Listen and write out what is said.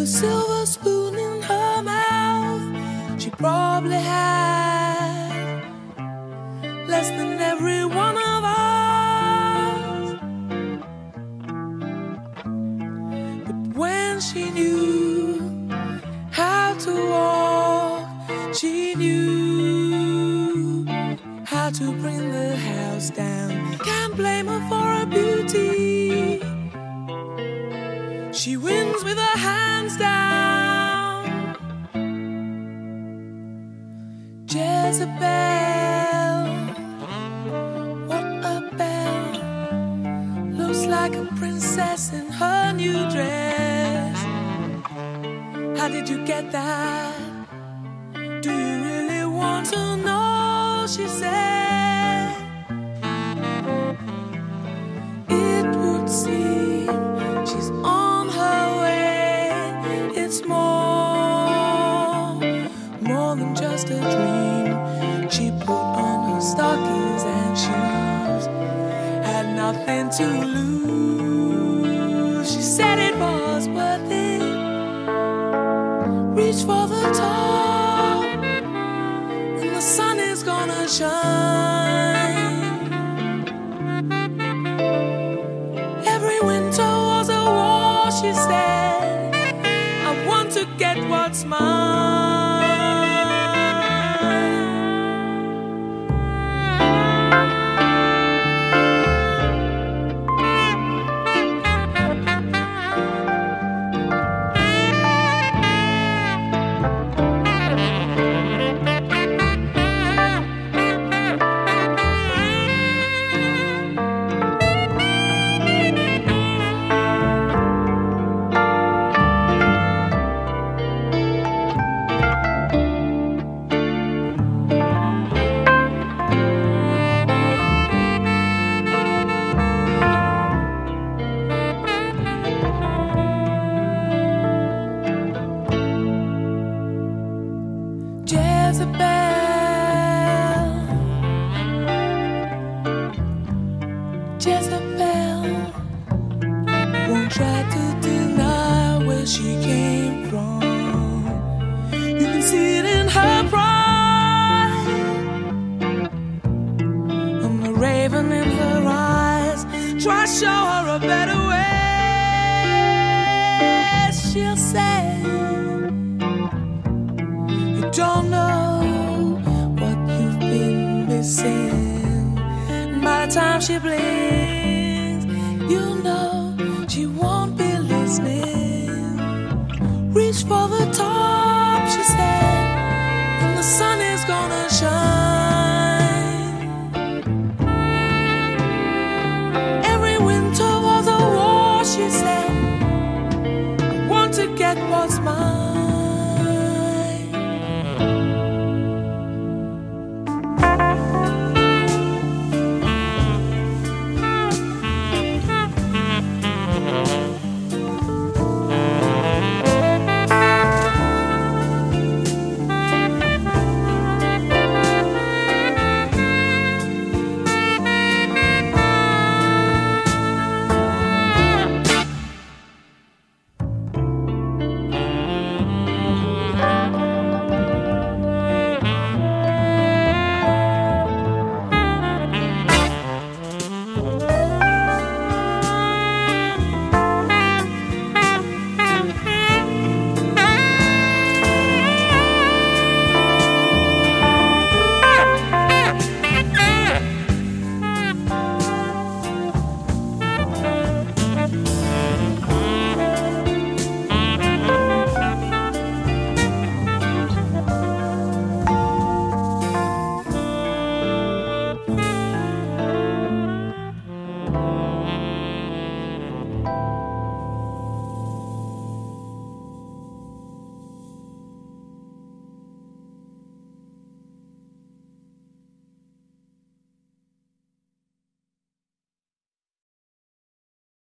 silver spoon in her mouth, she probably had less than every one of us. But when she knew how to walk, she knew how to bring the house down. Can't blame her for her beauty. She wins with her hands down. Jezebel, what a belle. Looks like a princess in her new dress. How did you get that? Do you really want to know? She said. It would seem she's on her way. It's more than just a dream. She put on her stockings and shoes, had nothing to lose. She said it was worth it. Reach for the top, and the sun is gonna shine. Every winter was a war, she said. I want to get what's mine. Jezebel won't try to deny where she came from. You can see it in her pride, and the raven in her eyes. Try to show her a better way. She'll say, you don't know what you've been missing. And by the time she blinks, you know she won't be listening. Reach for the top, she said, and the sun is gonna shine. Every winter was a war, she said. I want to get what's mine.